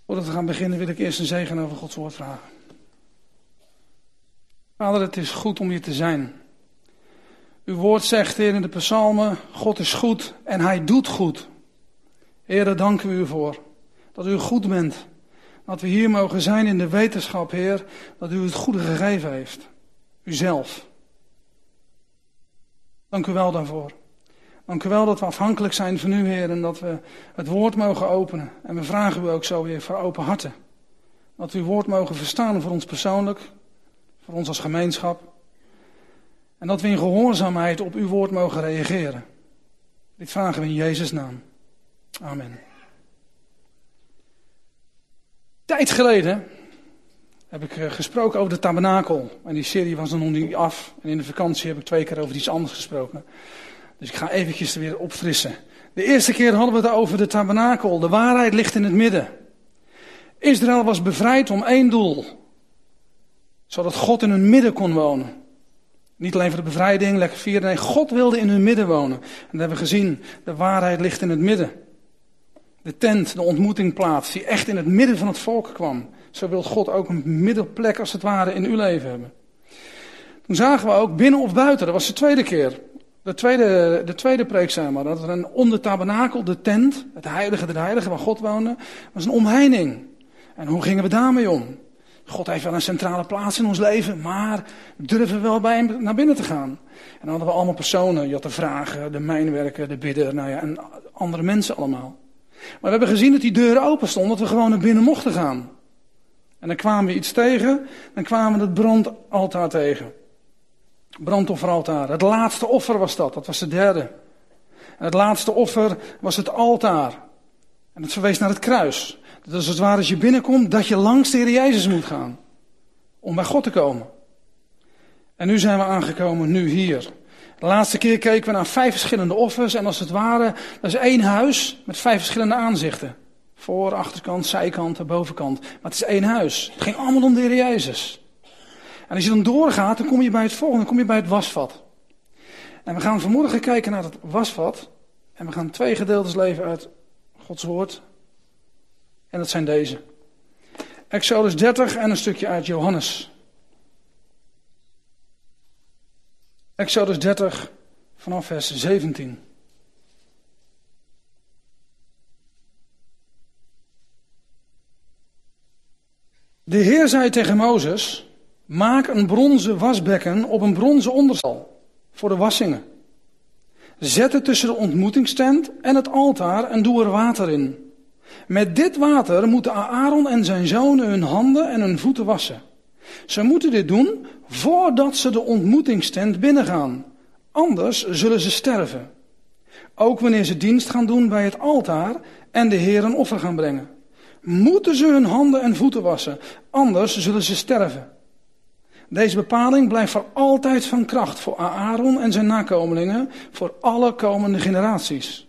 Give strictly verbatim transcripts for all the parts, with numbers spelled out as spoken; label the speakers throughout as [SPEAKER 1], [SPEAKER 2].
[SPEAKER 1] Voordat we gaan beginnen wil ik eerst een zegen over Gods woord vragen. Vader, het is goed om hier te zijn. Uw woord zegt, Heer, in de psalmen, God is goed en hij doet goed. Heer, daar danken we u voor. Dat u goed bent. Dat we hier mogen zijn in de wetenschap, Heer, dat u het goede gegeven heeft. Uzelf. Dank u wel daarvoor. Dank u wel dat we afhankelijk zijn van u, Heer, en dat we het woord mogen openen. En we vragen u ook zo weer voor open harten. Dat we uw woord mogen verstaan voor ons persoonlijk, voor ons als gemeenschap. En dat we in gehoorzaamheid op uw woord mogen reageren. Dit vragen we in Jezus' naam. Amen. Tijd geleden heb ik gesproken over de tabernakel. En die serie was dan nog niet af. En in de vakantie heb ik twee keer over iets anders gesproken. Dus ik ga eventjes er weer opfrissen. De eerste keer hadden we het over de tabernakel. De waarheid ligt in het midden. Israël was bevrijd om één doel. Zodat God in hun midden kon wonen. Niet alleen voor de bevrijding, lekker vieren. Nee, God wilde in hun midden wonen. En dat hebben we gezien. De waarheid ligt in het midden. De tent, de ontmoetingplaats, die echt in het midden van het volk kwam. Zo wil God ook een middelplek als het ware in uw leven hebben. Toen zagen we ook binnen of buiten, dat was de tweede keer. De tweede, de tweede preek, zeg maar, dat er een, om de tabernakel, de tent, het heilige, de heilige waar God woonde, was een omheining. En hoe gingen we daarmee om? God heeft wel een centrale plaats in ons leven, maar durven we wel bij hem naar binnen te gaan? En dan hadden we allemaal personen, je had de vragen, de mijnwerker, de bidder, nou ja, en andere mensen allemaal. Maar we hebben gezien dat die deuren open stonden, dat we gewoon naar binnen mochten gaan. En dan kwamen we iets tegen, dan kwamen we het brandaltaar tegen. Brandofferaltaar. Het laatste offer was dat, dat was de derde. En het laatste offer was het altaar. En het verwees naar het kruis. Dat is als het ware als je binnenkomt, dat je langs de Heer Jezus moet gaan. Om bij God te komen. En nu zijn we aangekomen, nu hier. De laatste keer keken we naar vijf verschillende offers. En als het ware, dat is één huis met vijf verschillende aanzichten. Voor, achterkant, zijkant, de bovenkant. Maar het is één huis. Het ging allemaal om de Heer Jezus. En als je dan doorgaat, dan kom je bij het volgende, dan kom je bij het wasvat. En we gaan vanmorgen kijken naar het wasvat. En we gaan twee gedeeltes lezen uit Gods woord. En dat zijn deze. Exodus dertig en een stukje uit Johannes. Exodus dertig vanaf vers zeventien. De Heer zei tegen Mozes: maak een bronzen wasbekken op een bronzen onderstal voor de wassingen. Zet het tussen de ontmoetingstent en het altaar en doe er water in. Met dit water moeten Aaron en zijn zonen hun handen en hun voeten wassen. Ze moeten dit doen voordat ze de ontmoetingstent binnengaan. Anders zullen ze sterven. Ook wanneer ze dienst gaan doen bij het altaar en de Heer een offer gaan brengen. Moeten ze hun handen en voeten wassen, anders zullen ze sterven. Deze bepaling blijft voor altijd van kracht voor Aaron en zijn nakomelingen, voor alle komende generaties.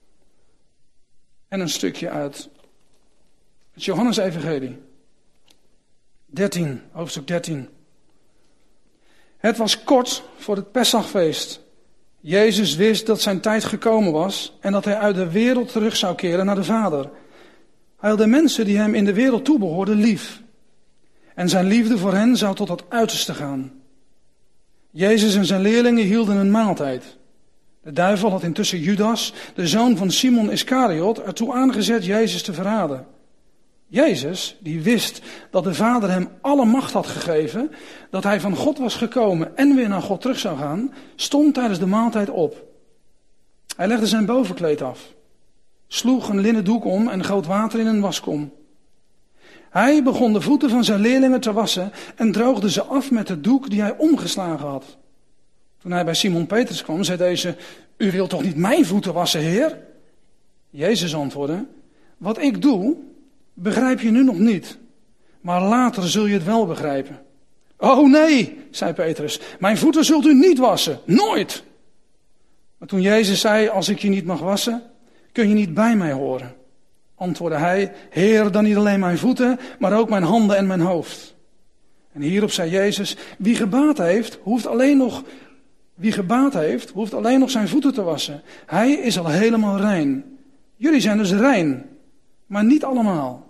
[SPEAKER 1] En een stukje uit het Johannes-evangelie. dertien, hoofdstuk dertien. Het was kort voor het Pessachfeest. Jezus wist dat zijn tijd gekomen was en dat hij uit de wereld terug zou keren naar de Vader. Hij had de mensen die hem in de wereld toebehoorden lief. En zijn liefde voor hen zou tot het uiterste gaan. Jezus en zijn leerlingen hielden een maaltijd. De duivel had intussen Judas, de zoon van Simon Iskariot, ertoe aangezet Jezus te verraden. Jezus, die wist dat de Vader hem alle macht had gegeven, dat hij van God was gekomen en weer naar God terug zou gaan, stond tijdens de maaltijd op. Hij legde zijn bovenkleed af, sloeg een linnen doek om en goot water in een waskom. Hij begon de voeten van zijn leerlingen te wassen en droogde ze af met de doek die hij omgeslagen had. Toen hij bij Simon Petrus kwam, zei deze: u wilt toch niet mijn voeten wassen, Heer? Jezus antwoordde: wat ik doe, begrijp je nu nog niet, maar later zul je het wel begrijpen. Oh nee, zei Petrus, mijn voeten zult u niet wassen, nooit. Maar toen Jezus zei: als ik je niet mag wassen, kun je niet bij mij horen. Antwoordde hij: Heer, dan niet alleen mijn voeten, maar ook mijn handen en mijn hoofd. En hierop zei Jezus: wie gebaat heeft, hoeft alleen nog, wie gebaat heeft, hoeft alleen nog zijn voeten te wassen. Hij is al helemaal rein. Jullie zijn dus rein, maar niet allemaal.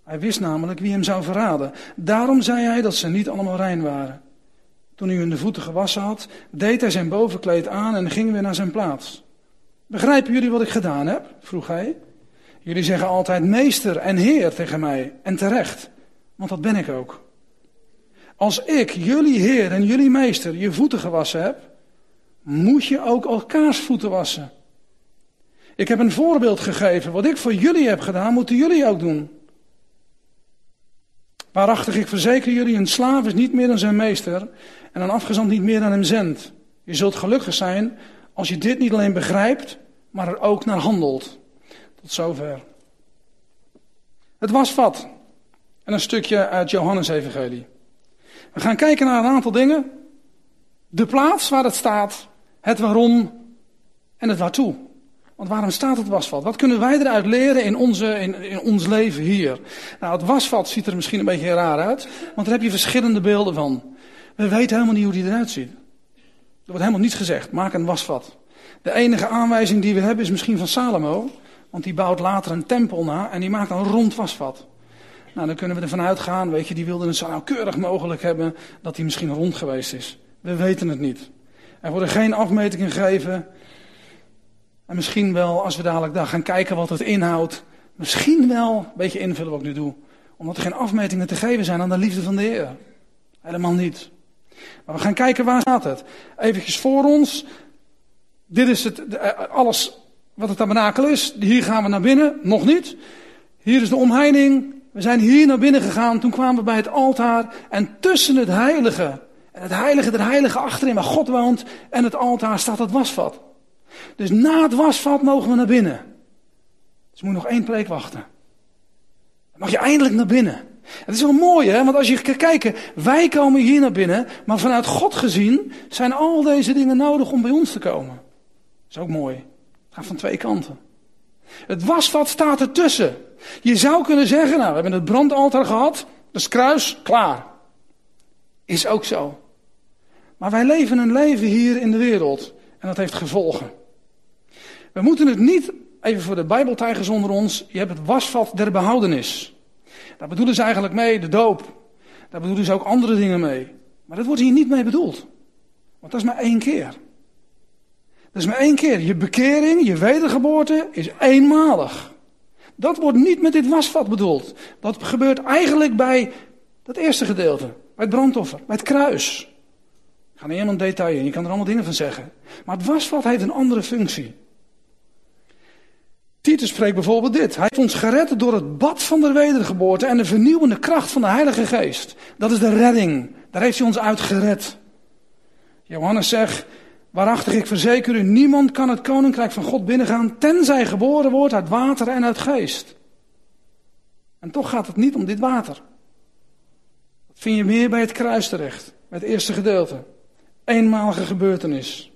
[SPEAKER 1] Hij wist namelijk wie hem zou verraden. Daarom zei hij dat ze niet allemaal rein waren. Toen hij hun de voeten gewassen had, deed hij zijn bovenkleed aan en ging weer naar zijn plaats. Begrijpen jullie wat ik gedaan heb? Vroeg hij. Jullie zeggen altijd meester en heer tegen mij. En terecht, want dat ben ik ook. Als ik, jullie heer en jullie meester, je voeten gewassen heb, moet je ook elkaars voeten wassen. Ik heb een voorbeeld gegeven. Wat ik voor jullie heb gedaan, moeten jullie ook doen. Waarachtig, ik verzeker jullie, een slaaf is niet meer dan zijn meester en een afgezant niet meer dan hem zendt. Je zult gelukkig zijn als je dit niet alleen begrijpt, maar er ook naar handelt. Tot zover. Het wasvat. En een stukje uit Johannes-evangelie. We gaan kijken naar een aantal dingen. De plaats waar het staat, het waarom en het waartoe. Want waarom staat het wasvat? Wat kunnen wij eruit leren in, onze, in, in ons leven hier? Nou, het wasvat ziet er misschien een beetje raar uit, want daar heb je verschillende beelden van. We weten helemaal niet hoe die eruit ziet. Er wordt helemaal niets gezegd. Maak een wasvat. De enige aanwijzing die we hebben is misschien van Salomo, want die bouwt later een tempel na en die maakt een rond wasvat. Nou, dan kunnen we ervan uitgaan, weet je, die wilden het zo nauwkeurig mogelijk hebben dat die misschien rond geweest is. We weten het niet. Er worden geen afmetingen gegeven. En misschien wel, als we dadelijk daar gaan kijken wat het inhoudt, misschien wel, een beetje invullen wat ik nu doe, omdat er geen afmetingen te geven zijn aan de liefde van de Heer. Helemaal niet. Maar we gaan kijken, waar staat het? Eventjes voor ons. Dit is het, alles wat het tabernakel is. Hier gaan we naar binnen, nog niet. Hier is de omheining. We zijn hier naar binnen gegaan, toen kwamen we bij het altaar. En tussen het heilige, en het heilige der heiligen achterin waar God woont, en het altaar staat het wasvat. Dus na het wasvat mogen we naar binnen. Dus je moet nog één preek wachten. Dan mag je eindelijk naar binnen. Het is wel mooi, hè? Want als je kijkt kijken, wij komen hier naar binnen, maar vanuit God gezien zijn al deze dingen nodig om bij ons te komen. Dat is ook mooi. Het gaat van twee kanten. Het wasvat staat ertussen. Je zou kunnen zeggen, nou, we hebben het brandaltaar gehad, dat is kruis, klaar. Is ook zo. Maar wij leven een leven hier in de wereld en dat heeft gevolgen. We moeten het niet, even voor de Bijbeltijgers onder ons, je hebt het wasvat der behoudenis. Daar bedoelen ze eigenlijk mee de doop. Daar bedoelen ze ook andere dingen mee. Maar dat wordt hier niet mee bedoeld. Want dat is maar één keer. Dat is maar één keer. Je bekering, je wedergeboorte is eenmalig. Dat wordt niet met dit wasvat bedoeld. Dat gebeurt eigenlijk bij dat eerste gedeelte. Bij het brandoffer, bij het kruis. Ik ga niet helemaal in detail in, je kan er allemaal dingen van zeggen. Maar het wasvat heeft een andere functie. Titus spreekt bijvoorbeeld dit. Hij heeft ons gered door het bad van de wedergeboorte en de vernieuwende kracht van de Heilige Geest. Dat is de redding. Daar heeft hij ons uit gered. Johannes zegt, waarachtig ik verzeker u, niemand kan het koninkrijk van God binnengaan, tenzij geboren wordt uit water en uit geest. En toch gaat het niet om dit water. Dat vind je meer bij het kruis terecht, bij het eerste gedeelte. Eenmalige gebeurtenis.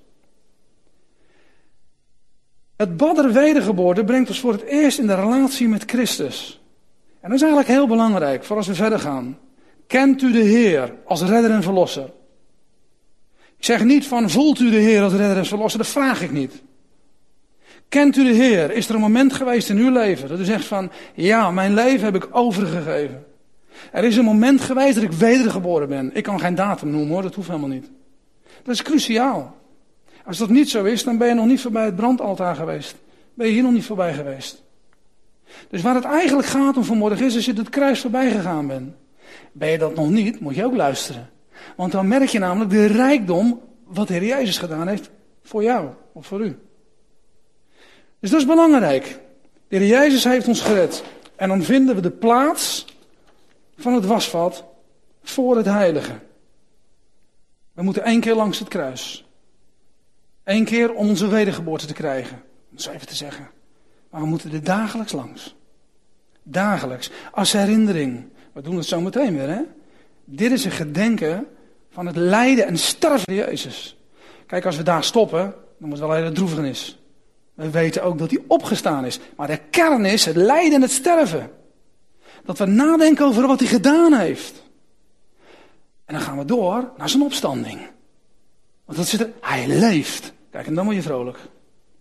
[SPEAKER 1] Het bad der wedergeboorte brengt ons voor het eerst in de relatie met Christus. En dat is eigenlijk heel belangrijk, voor als we verder gaan. Kent u de Heer als redder en verlosser? Ik zeg niet van, voelt u de Heer als redder en verlosser? Dat vraag ik niet. Kent u de Heer? Is er een moment geweest in uw leven dat u zegt van, ja, mijn leven heb ik overgegeven. Er is een moment geweest dat ik wedergeboren ben. Ik kan geen datum noemen hoor, dat hoeft helemaal niet. Dat is cruciaal. Als dat niet zo is, dan ben je nog niet voorbij het brandaltaar geweest. Ben je hier nog niet voorbij geweest. Dus waar het eigenlijk gaat om vanmorgen is, als je het kruis voorbij gegaan bent. Ben je dat nog niet, moet je ook luisteren. Want dan merk je namelijk de rijkdom wat de Heer Jezus gedaan heeft voor jou of voor u. Dus dat is belangrijk. De Heer Jezus heeft ons gered. En dan vinden we de plaats van het wasvat voor het heilige. We moeten één keer langs het kruis. Eén keer om onze wedergeboorte te krijgen. Om het zo even te zeggen. Maar we moeten er dagelijks langs. Dagelijks. Als herinnering. We doen het zo meteen weer, hè. Dit is een gedenken van het lijden en sterven van Jezus. Kijk, als we daar stoppen, dan wordt het wel een hele droevenis. We weten ook dat hij opgestaan is. Maar de kern is het lijden en het sterven. Dat we nadenken over wat hij gedaan heeft. En dan gaan we door naar zijn opstanding. Want dat zit er, hij leeft. Kijk, en dan word je vrolijk.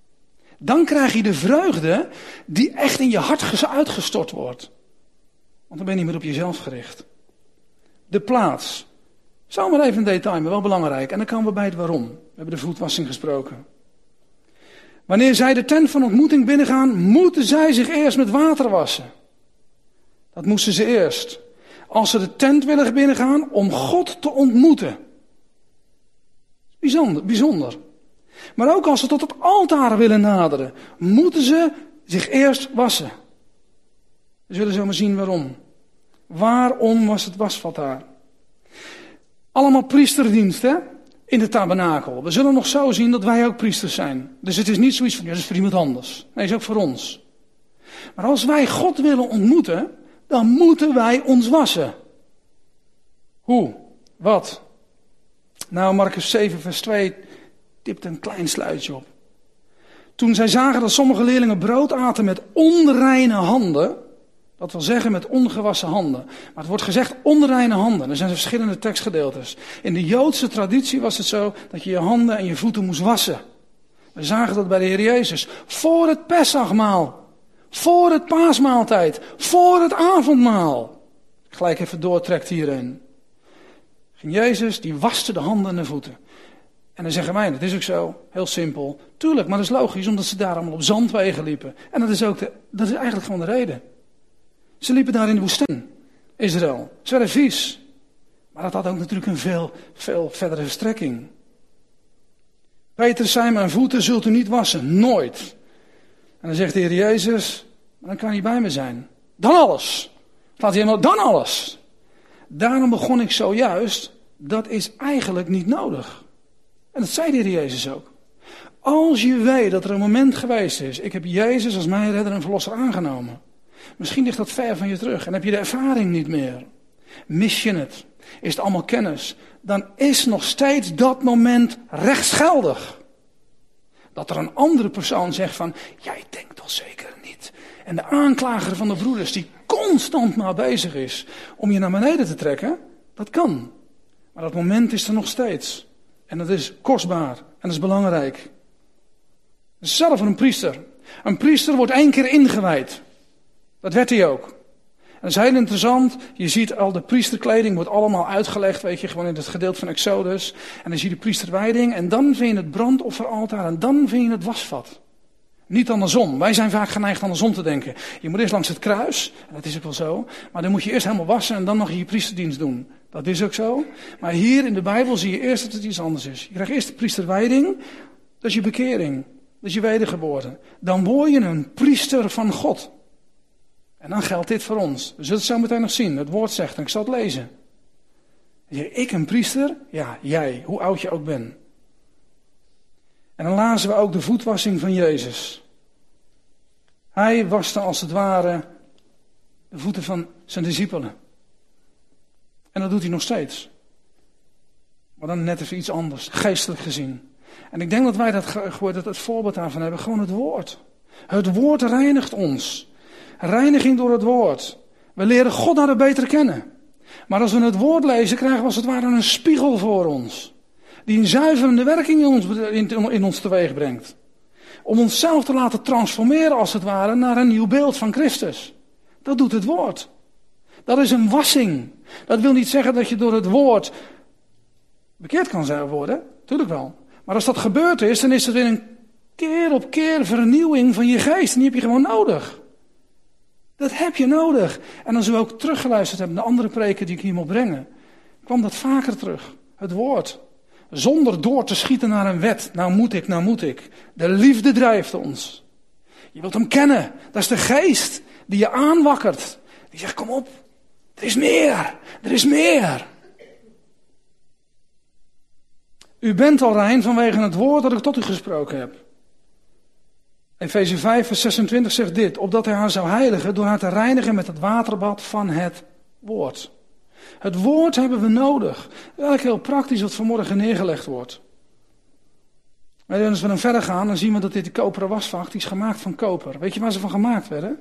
[SPEAKER 1] Dan krijg je de vreugde die echt in je hart uitgestort wordt. Want dan ben je niet meer op jezelf gericht. De plaats. Zomaar even een detail, maar wel belangrijk. En dan komen we bij het waarom. We hebben de voetwassing gesproken. Wanneer zij de tent van ontmoeting binnengaan, moeten zij zich eerst met water wassen. Dat moesten ze eerst. Als ze de tent willen binnengaan om God te ontmoeten. Bijzonder, bijzonder. Maar ook als ze tot het altaar willen naderen, moeten ze zich eerst wassen. We zullen zo maar zien waarom. Waarom was het wasvat daar? Allemaal priesterdienst, hè? In de tabernakel. We zullen nog zo zien dat wij ook priesters zijn. Dus het is niet zoiets van, ja, dat is voor iemand anders. Nee, het is ook voor ons. Maar als wij God willen ontmoeten, dan moeten wij ons wassen. Hoe? Wat? Nou, Marcus zeven vers twee tipt een klein sluitje op. Toen zij zagen dat sommige leerlingen brood aten met onreine handen, dat wil zeggen met ongewassen handen. Maar het wordt gezegd onreine handen. Er zijn verschillende tekstgedeeltes. In de Joodse traditie was het zo dat je je handen en je voeten moest wassen. We zagen dat bij de Heer Jezus. Voor het Pessachmaal. Voor het paasmaaltijd. Voor het avondmaal. Gelijk even doortrekt hierin. Ging Jezus, die waste de handen en de voeten. En dan zeggen wij, dat is ook zo, heel simpel. Tuurlijk, maar dat is logisch, omdat ze daar allemaal op zandwegen liepen. En dat is, ook de, dat is eigenlijk gewoon de reden. Ze liepen daar in de woestijn, Israël. Ze werden vies. Maar dat had ook natuurlijk een veel, veel verdere verstrekking. Peter zei, mijn voeten zult u niet wassen, nooit. En dan zegt de Heer Jezus, dan kan hij bij me zijn. Dan alles. Laat hij helemaal, dan alles. Daarom begon ik zojuist, dat is eigenlijk niet nodig. En dat zei de Heer Jezus ook. Als je weet dat er een moment geweest is, ik heb Jezus als mijn redder en verlosser aangenomen. Misschien ligt dat ver van je terug en heb je de ervaring niet meer. Mis je het, is het allemaal kennis, dan is nog steeds dat moment rechtsgeldig. Dat er een andere persoon zegt van, jij denkt toch zeker niet. En de aanklager van de broeders die constant maar bezig is om je naar beneden te trekken, dat kan. Maar dat moment is er nog steeds. En dat is kostbaar en dat is belangrijk. Dat is zelf een priester. Een priester wordt één keer ingewijd. Dat werd hij ook. En dat is heel interessant. Je ziet al de priesterkleding wordt allemaal uitgelegd, weet je, gewoon in het gedeelte van Exodus. En dan zie je de priesterwijding en dan vind je het brandofferaltaar en dan vind je het wasvat. Niet andersom. Wij zijn vaak geneigd andersom te denken. Je moet eerst langs het kruis, en dat is ook wel zo. Maar dan moet je eerst helemaal wassen en dan mag je je priesterdienst doen. Dat is ook zo. Maar hier in de Bijbel zie je eerst dat het iets anders is. Je krijgt eerst de priesterwijding, dat is je bekering. Dat is je wedergeboorte. Dan word je een priester van God. En dan geldt dit voor ons. We zullen het zo meteen nog zien. Het woord zegt, en ik zal het lezen. Ik een priester? Ja, jij, hoe oud je ook bent. En dan lazen we ook de voetwassing van Jezus. Hij waste als het ware de voeten van zijn discipelen. En dat doet hij nog steeds. Maar dan net even iets anders, geestelijk gezien. En ik denk dat wij dat gehoord, dat het voorbeeld daarvan hebben, gewoon het woord. Het woord reinigt ons. Reiniging door het woord. We leren God daardoor beter kennen. Maar als we het woord lezen, krijgen we als het ware een spiegel voor ons. Die een zuiverende werking in ons, in, in ons teweeg brengt. Om onszelf te laten transformeren als het ware naar een nieuw beeld van Christus. Dat doet het woord. Dat is een wassing. Dat wil niet zeggen dat je door het woord bekeerd kan worden. Tuurlijk wel. Maar als dat gebeurd is, dan is het weer een keer op keer vernieuwing van je geest. En die heb je gewoon nodig. Dat heb je nodig. En als u ook teruggeluisterd hebt naar andere preken die ik hier moet brengen, kwam dat vaker terug. Het woord. Zonder door te schieten naar een wet. Nou moet ik, nou moet ik. De liefde drijft ons. Je wilt hem kennen. Dat is de geest die je aanwakkert. Die zegt, kom op. Er is meer. Er is meer. U bent al rein vanwege het woord dat ik tot u gesproken heb. Efeze vijf vers zesentwintig zegt dit. Opdat hij haar zou heiligen door haar te reinigen met het waterbad van het woord. Het woord hebben we nodig. Dat is eigenlijk heel praktisch wat vanmorgen neergelegd wordt. En als we dan verder gaan, dan zien we dat dit de koperen wasvacht, die is gemaakt van koper. Weet je waar ze van gemaakt werden?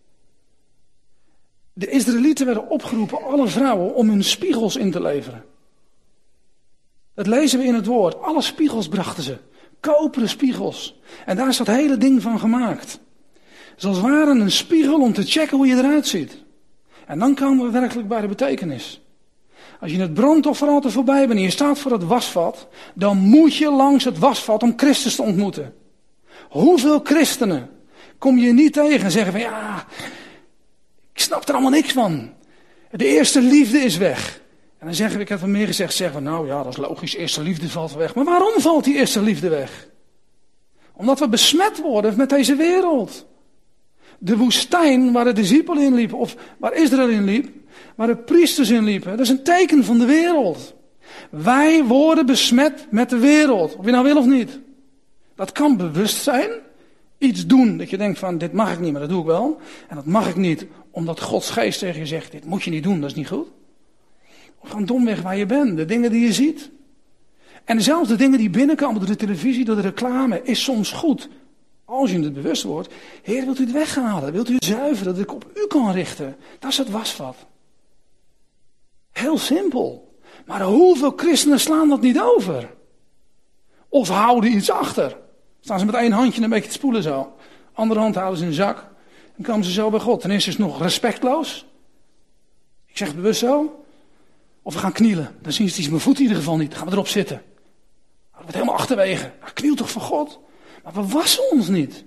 [SPEAKER 1] De Israëlieten werden opgeroepen, alle vrouwen, om hun spiegels in te leveren. Dat lezen we in het woord. Alle spiegels brachten ze. Koperen spiegels. En daar is dat hele ding van gemaakt. Zoals het ware een spiegel om te checken hoe je eruit ziet. En dan komen we werkelijk bij de betekenis. Als je het brandofferaltaar voorbij bent en je staat voor het wasvat, dan moet je langs het wasvat om Christus te ontmoeten. Hoeveel christenen kom je niet tegen en zeggen van ja, ik snap er allemaal niks van. De eerste liefde is weg. En dan zeggen we, ik heb wel meer gezegd, zeggen we nou ja, dat is logisch, eerste liefde valt weg. Maar waarom valt die eerste liefde weg? Omdat we besmet worden met deze wereld. De woestijn waar de discipelen in liepen, of waar Israël in liep, waar de priesters in liepen, dat is een teken van de wereld. Wij worden besmet met de wereld, of je nou wil of niet. Dat kan bewust zijn, iets doen dat je denkt van dit mag ik niet, maar dat doe ik wel. En dat mag ik niet, omdat Gods geest tegen je zegt, dit moet je niet doen, dat is niet goed. Of gewoon domweg waar je bent, de dingen die je ziet. En zelfs de dingen die binnenkomen door de televisie, door de reclame, is soms goed. Als je het bewust wordt, Heer, wilt u het weghalen? Wilt u het zuiveren, dat ik op u kan richten? Dat is het wasvat. Heel simpel. Maar hoeveel christenen slaan dat niet over? Of houden iets achter. Staan ze met één handje een beetje te spoelen zo. Andere hand houden ze in de zak. Dan komen ze zo bij God. Ten eerste is het nog respectloos. Ik zeg het bewust zo. Of we gaan knielen. Dan zien ze het mijn voet in ieder geval niet. Dan gaan we erop zitten. Dat wordt helemaal achterwege. Nou, kniel toch voor God. Maar we wassen ons niet.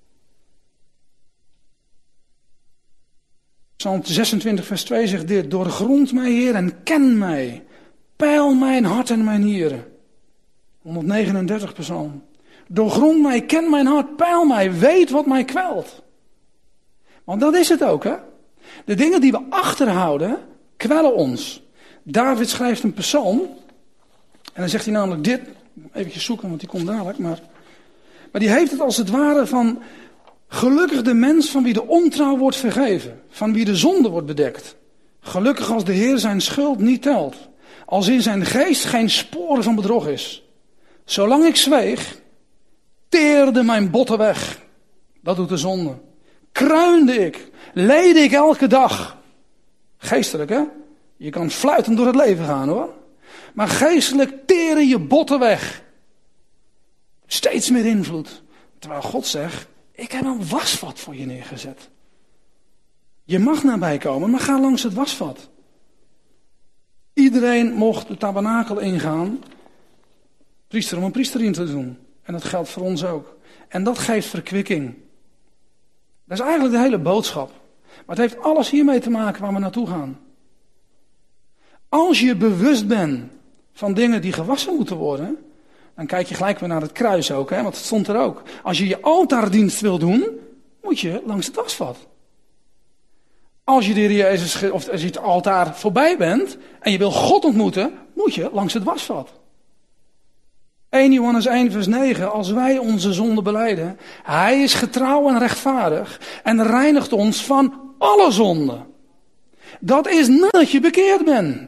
[SPEAKER 1] Psalm zesentwintig vers twee zegt dit. Doorgrond mij, Heer, en ken mij. Peil mijn hart en mijn nieren. honderdnegenendertig psalm. Doorgrond mij, ken mijn hart, peil mij, weet wat mij kwelt. Want dat is het ook, hè. De dingen die we achterhouden, kwellen ons. David schrijft een psalm. En dan zegt hij namelijk dit. Even zoeken, want die komt dadelijk. Maar, maar die heeft het als het ware van... Gelukkig de mens van wie de ontrouw wordt vergeven. Van wie de zonde wordt bedekt. Gelukkig als de Heer zijn schuld niet telt. Als in zijn geest geen sporen van bedrog is. Zolang ik zweeg, teerde mijn botten weg. Dat doet de zonde. Kruinde ik, leed ik elke dag. Geestelijk, hè? Je kan fluitend door het leven gaan, hoor. Maar geestelijk teren je botten weg. Steeds meer invloed. Terwijl God zegt, ik heb een wasvat voor je neergezet. Je mag nabij komen, maar ga langs het wasvat. Iedereen mocht de tabernakel ingaan. Priester om een priester in te doen. En dat geldt voor ons ook. En dat geeft verkwikking. Dat is eigenlijk de hele boodschap. Maar het heeft alles hiermee te maken waar we naartoe gaan. Als je bewust bent van dingen die gewassen moeten worden, dan kijk je gelijk weer naar het kruis ook, hè? Want het stond er ook. Als je je altaardienst wil doen, moet je langs het wasvat. Als je de Heer Jezus, of als je het altaar voorbij bent en je wil God ontmoeten, moet je langs het wasvat. eerste Johannes één vers negen, als wij onze zonde belijden, hij is getrouw en rechtvaardig en reinigt ons van alle zonden. Dat is nadat je bekeerd bent.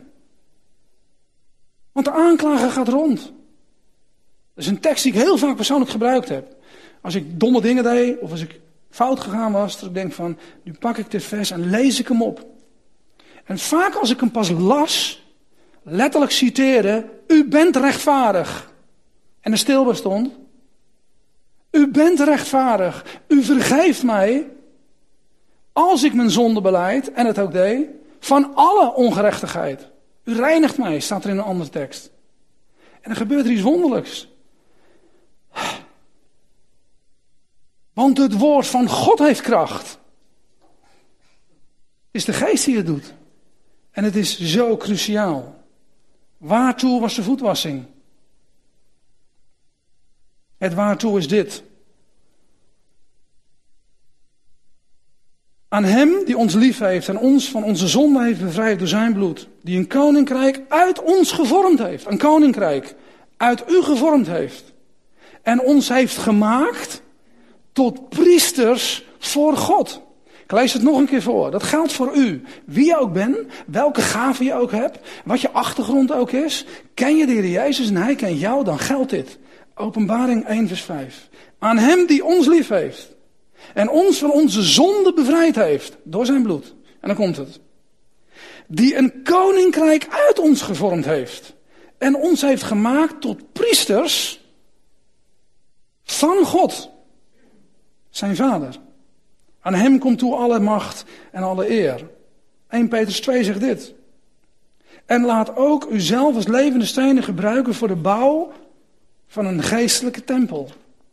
[SPEAKER 1] Want de aanklager gaat rond. Dat is een tekst die ik heel vaak persoonlijk gebruikt heb. Als ik domme dingen deed, of als ik fout gegaan was, dat ik denk van, nu pak ik dit vers en lees ik hem op. En vaak als ik hem pas las, letterlijk citeerde, u bent rechtvaardig. En er stil bij stond, u bent rechtvaardig, u vergeeft mij, als ik mijn zonde belijd, en het ook deed, van alle ongerechtigheid. U reinigt mij, staat er in een andere tekst. En er gebeurt er iets wonderlijks. Want het woord van God heeft kracht. Het is de geest die het doet. En het is zo cruciaal. Waartoe was de voetwassing? Het waartoe is dit. Aan hem die ons lief heeft en ons van onze zonde heeft bevrijd door zijn bloed. Die een koninkrijk uit ons gevormd heeft. Een koninkrijk uit u gevormd heeft. En ons heeft gemaakt tot priesters voor God. Ik lees het nog een keer voor. Dat geldt voor u. Wie je ook bent, welke gave je ook hebt, wat je achtergrond ook is. Ken je de Heer Jezus en hij kent jou, dan geldt dit. Openbaring één vers vijf. Aan hem die ons lief heeft. En ons van onze zonde bevrijd heeft. Door zijn bloed. En dan komt het. Die een koninkrijk uit ons gevormd heeft. En ons heeft gemaakt tot priesters van God. Zijn vader. Aan hem komt toe alle macht en alle eer. Eerste Petrus twee zegt dit. En laat ook uzelf als levende stenen gebruiken voor de bouw van een geestelijke tempel.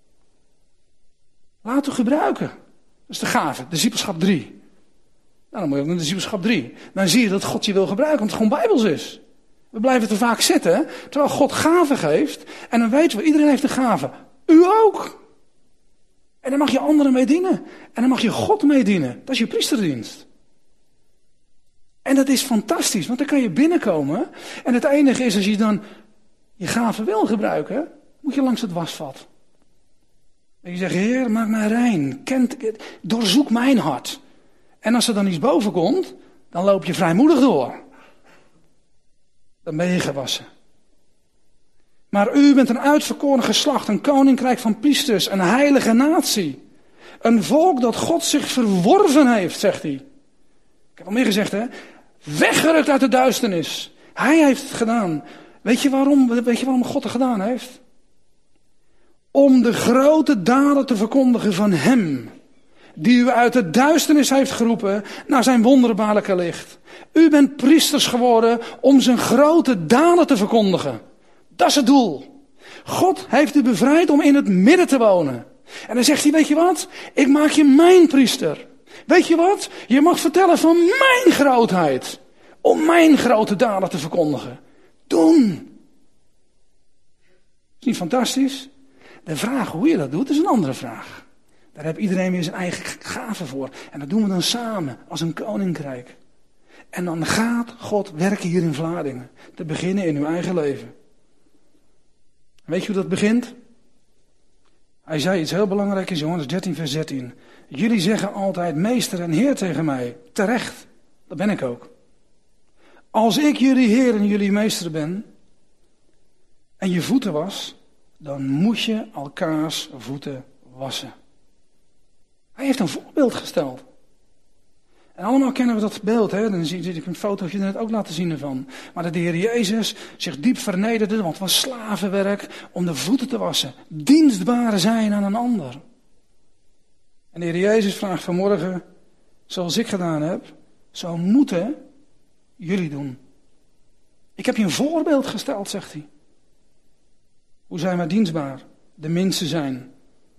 [SPEAKER 1] Laat u gebruiken. Dat is de gave, discipelschap drie. Nou, dan moet je ook naar discipelschap drie. Dan zie je dat God je wil gebruiken, want het gewoon bijbels is. We blijven te vaak zitten, terwijl God gaven geeft. En dan weten we, iedereen heeft een gave. U ook. En dan mag je anderen mee dienen. En dan mag je God mee dienen. Dat is je priesterdienst. En dat is fantastisch, want dan kan je binnenkomen. En het enige is, als je dan je gave wil gebruiken, moet je langs het wasvat. En je zegt, Heer, maak mij rein. Kent, doorzoek mijn hart. En als er dan iets boven komt, dan loop je vrijmoedig door. Dan ben je gewassen. Maar u bent een uitverkoren geslacht, een koninkrijk van priesters, een heilige natie. Een volk dat God zich verworven heeft, zegt hij. Ik heb al meer gezegd, hè. Weggerukt uit de duisternis. Hij heeft het gedaan. Weet je waarom, weet je waarom God het gedaan heeft? Om de grote daden te verkondigen van hem. Die u uit de duisternis heeft geroepen naar zijn wonderbaarlijke licht. U bent priesters geworden om zijn grote daden te verkondigen. Dat is het doel. God heeft u bevrijd om in het midden te wonen. En dan zegt hij, weet je wat? Ik maak je mijn priester. Weet je wat? Je mag vertellen van mijn grootheid. Om mijn grote daden te verkondigen. Doen. Is niet fantastisch? De vraag hoe je dat doet is een andere vraag. Daar heeft iedereen weer zijn eigen gave voor. En dat doen we dan samen als een koninkrijk. En dan gaat God werken hier in Vlaardingen. Te beginnen in uw eigen leven. Weet je hoe dat begint? Hij zei iets heel belangrijks in Johannes dertien vers dertien. Jullie zeggen altijd meester en heer tegen mij. Terecht. Dat ben ik ook. Als ik jullie heer en jullie meester ben. En je voeten was. Dan moet je elkaars voeten wassen. Hij heeft een voorbeeld gesteld. En allemaal kennen we dat beeld. Hè? Dan zie ik een fotootje net ook laten zien ervan. Maar dat de Heer Jezus zich diep vernederde. Want het was slavenwerk om de voeten te wassen. Dienstbare zijn aan een ander. En de Heer Jezus vraagt vanmorgen. Zoals ik gedaan heb. Zo moeten jullie doen. Ik heb je een voorbeeld gesteld, zegt hij. Hoe zijn wij dienstbaar? De minste zijn.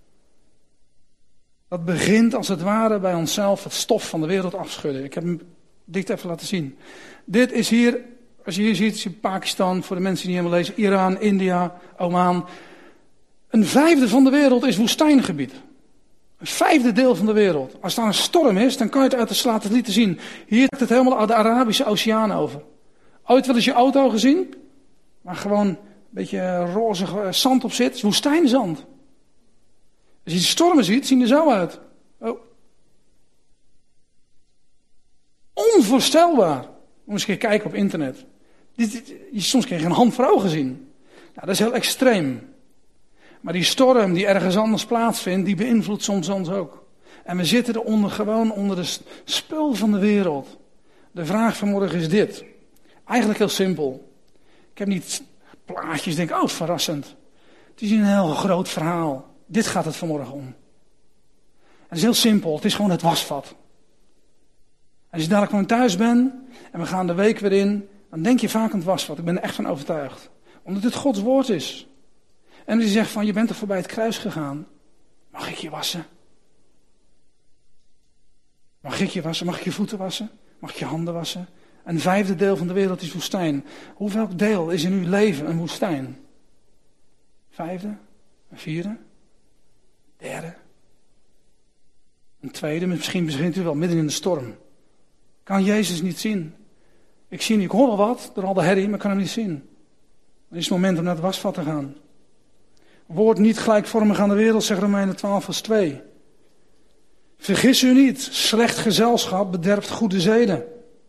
[SPEAKER 1] Dat begint als het ware bij onszelf het stof van de wereld afschudden. Ik heb hem dit even laten zien. Dit is hier, als je hier ziet, is Pakistan, voor de mensen die niet helemaal lezen, Iran, India, Oman. Een vijfde van de wereld is woestijngebied. Een vijfde deel van de wereld. Als er een storm is, dan kan je het uit de satellieten zien. Hier trekt het helemaal de Arabische Oceaan over. Ooit wel eens je auto gezien? Waar gewoon een beetje roze zand op zit. Het is woestijnzand. Als je de stormen ziet, zien er zo uit. Oh. Onvoorstelbaar. Moet eens een keer kijken op internet. Dit, dit, je soms kun je een hand voor ogen zien. Nou, dat is heel extreem. Maar die storm die ergens anders plaatsvindt, die beïnvloedt soms ons ook. En we zitten er onder, gewoon onder de spul van de wereld. De vraag vanmorgen is dit. Eigenlijk heel simpel. Ik heb niet plaatjes, denk oh verrassend. Het is een heel groot verhaal. Dit gaat het vanmorgen om. Het is heel simpel, het is gewoon het wasvat. Als je dadelijk gewoon thuis bent en we gaan de week weer in, dan denk je vaak aan het wasvat. Ik ben er echt van overtuigd. Omdat het Gods woord is. En als je zegt van je bent er voorbij het kruis gegaan, mag ik je wassen? Mag ik je wassen? Mag ik je voeten wassen? Mag ik je handen wassen? Een vijfde deel van de wereld is woestijn. Hoeveel deel is in uw leven een woestijn? Vijfde? Een vierde? Derde? Een tweede? Misschien begint u wel midden in de storm. Kan Jezus niet zien. Ik zie niet, ik hoor wel wat door al de herrie, maar ik kan hem niet zien. Dan is het moment om naar het wasvat te gaan. Word niet gelijkvormig aan de wereld, zegt Romeinen twaalf vers twee. Vergis u niet, slecht gezelschap bederft goede zeden.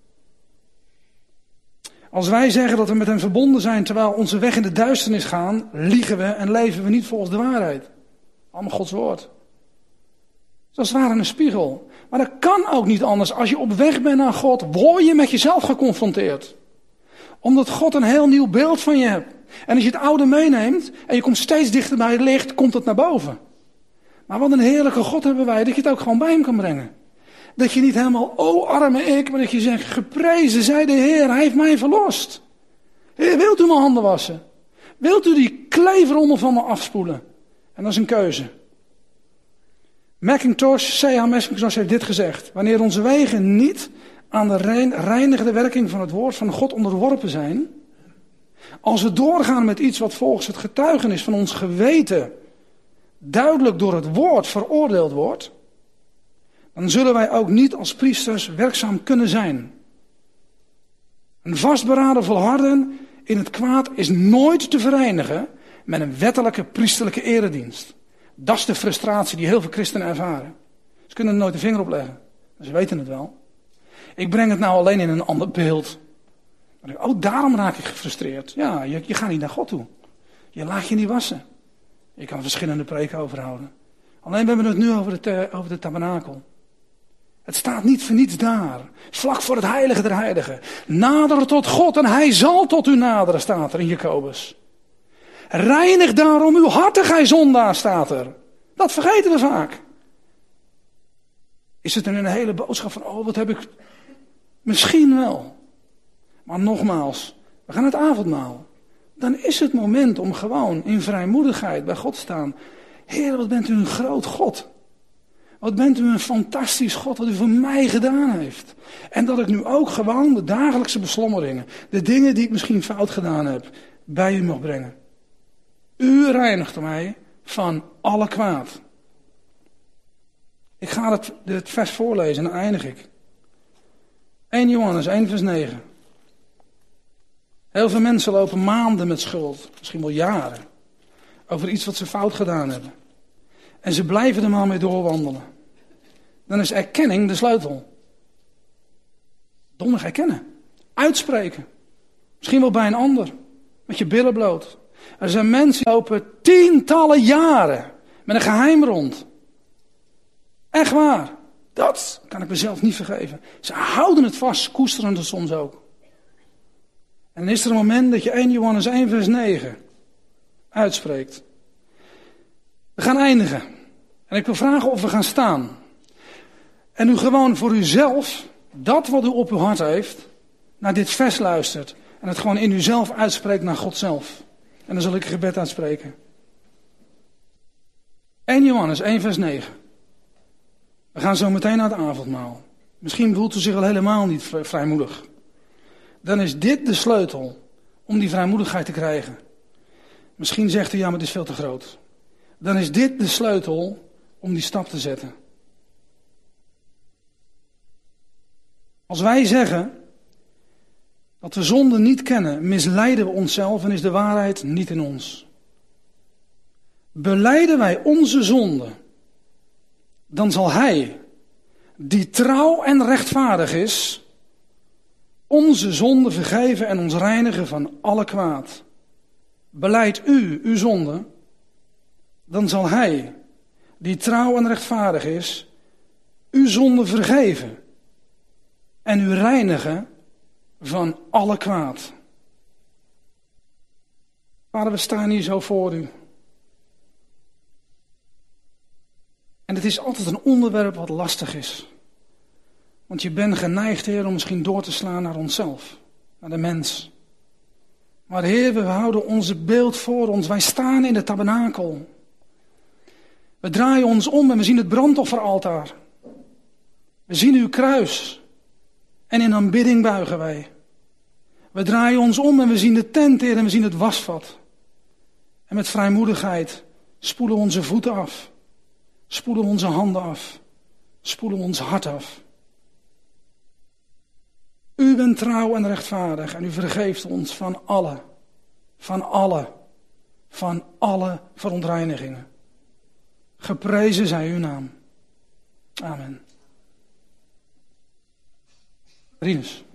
[SPEAKER 1] Als wij zeggen dat we met hem verbonden zijn, terwijl onze weg in de duisternis gaan, liegen we en leven we niet volgens de waarheid. Allemaal Gods woord. Dat is als het ware een spiegel. Maar dat kan ook niet anders. Als je op weg bent naar God, word je met jezelf geconfronteerd. Omdat God een heel nieuw beeld van je hebt. En als je het oude meeneemt en je komt steeds dichter bij het licht, komt het naar boven. Maar wat een heerlijke God hebben wij, dat je het ook gewoon bij hem kan brengen. Dat je niet helemaal, oh arme ik, maar dat je zegt, geprezen zij de Heer, hij heeft mij verlost. Heer, wilt u mijn handen wassen? Wilt u die kleefrommel van me afspoelen? En dat is een keuze. Macintosh, C H Macintosh heeft dit gezegd. Wanneer onze wegen niet aan de rein, reinigende werking van het woord van God onderworpen zijn. Als we doorgaan met iets wat volgens het getuigenis van ons geweten duidelijk door het woord veroordeeld wordt. Dan zullen wij ook niet als priesters werkzaam kunnen zijn. Een vastberaden volharden in het kwaad is nooit te verenigen met een wettelijke priesterlijke eredienst. Dat is de frustratie die heel veel christenen ervaren. Ze kunnen er nooit de vinger op leggen. Ze weten het wel. Ik breng het nou alleen in een ander beeld. Oh, daarom raak ik gefrustreerd. Ja, je, je gaat niet naar God toe. Je laat je niet wassen. Je kan verschillende preken overhouden. Alleen we hebben het nu over de, over de tabernakel. Het staat niet voor niets daar. Vlak voor het heilige der heiligen. Naderen tot God en hij zal tot u naderen, staat er in Jacobus. Reinig daarom uw harten, gij zondaar, staat er. Dat vergeten we vaak. Is het een hele boodschap van, oh wat heb ik... Misschien wel. Maar nogmaals, we gaan het avondmaal. Dan is het moment om gewoon in vrijmoedigheid bij God te staan. Heer, wat bent u een groot God. Wat bent u een fantastisch God wat u voor mij gedaan heeft. En dat ik nu ook gewoon de dagelijkse beslommeringen, de dingen die ik misschien fout gedaan heb, bij u mag brengen. U reinigt mij van alle kwaad. Ik ga het, het vers voorlezen en dan eindig ik. Eerste Johannes één vers negen. Heel veel mensen lopen maanden met schuld, misschien wel jaren, over iets wat ze fout gedaan hebben. En ze blijven er maar mee doorwandelen. Dan is erkenning de sleutel. Dondig erkennen. Uitspreken. Misschien wel bij een ander. Met je billen bloot. Er zijn mensen die lopen tientallen jaren met een geheim rond. Echt waar. Dat kan ik mezelf niet vergeven. Ze houden het vast, koesteren het soms ook. En dan is er een moment dat je Eerste Johannes één vers negen uitspreekt. We gaan eindigen. En ik wil vragen of we gaan staan. En u gewoon voor uzelf, dat wat u op uw hart heeft, naar dit vers luistert. En het gewoon in uzelf uitspreekt naar God zelf. En dan zal ik een gebed uitspreken. Eerste Johannes één vers negen. We gaan zo meteen naar het avondmaal. Misschien voelt u zich al helemaal niet vrijmoedig. Dan is dit de sleutel om die vrijmoedigheid te krijgen. Misschien zegt u, ja, maar het is veel te groot. Dan is dit de sleutel om die stap te zetten. Als wij zeggen dat we zonde niet kennen, misleiden we onszelf en is de waarheid niet in ons. Belijden wij onze zonde, dan zal Hij, die trouw en rechtvaardig is, onze zonde vergeven en ons reinigen van alle kwaad. Belijdt u uw zonde, dan zal Hij, die trouw en rechtvaardig is, uw zonde vergeven en u reinigen van alle kwaad. Vader, we staan hier zo voor u. En het is altijd een onderwerp wat lastig is. Want je bent geneigd, Heer, om misschien door te slaan naar onszelf, naar de mens. Maar Heer, we houden onze beeld voor ons. Wij staan in de tabernakel. We draaien ons om en we zien het brandofferaltaar. We zien uw kruis. En in aanbidding buigen wij. We draaien ons om en we zien de tent, Heer, en we zien het wasvat. En met vrijmoedigheid spoelen we onze voeten af. Spoelen we onze handen af. Spoelen we ons hart af. U bent trouw en rechtvaardig en u vergeeft ons van alle, van alle, van alle verontreinigingen. Geprezen zij uw naam. Amen. Rinus.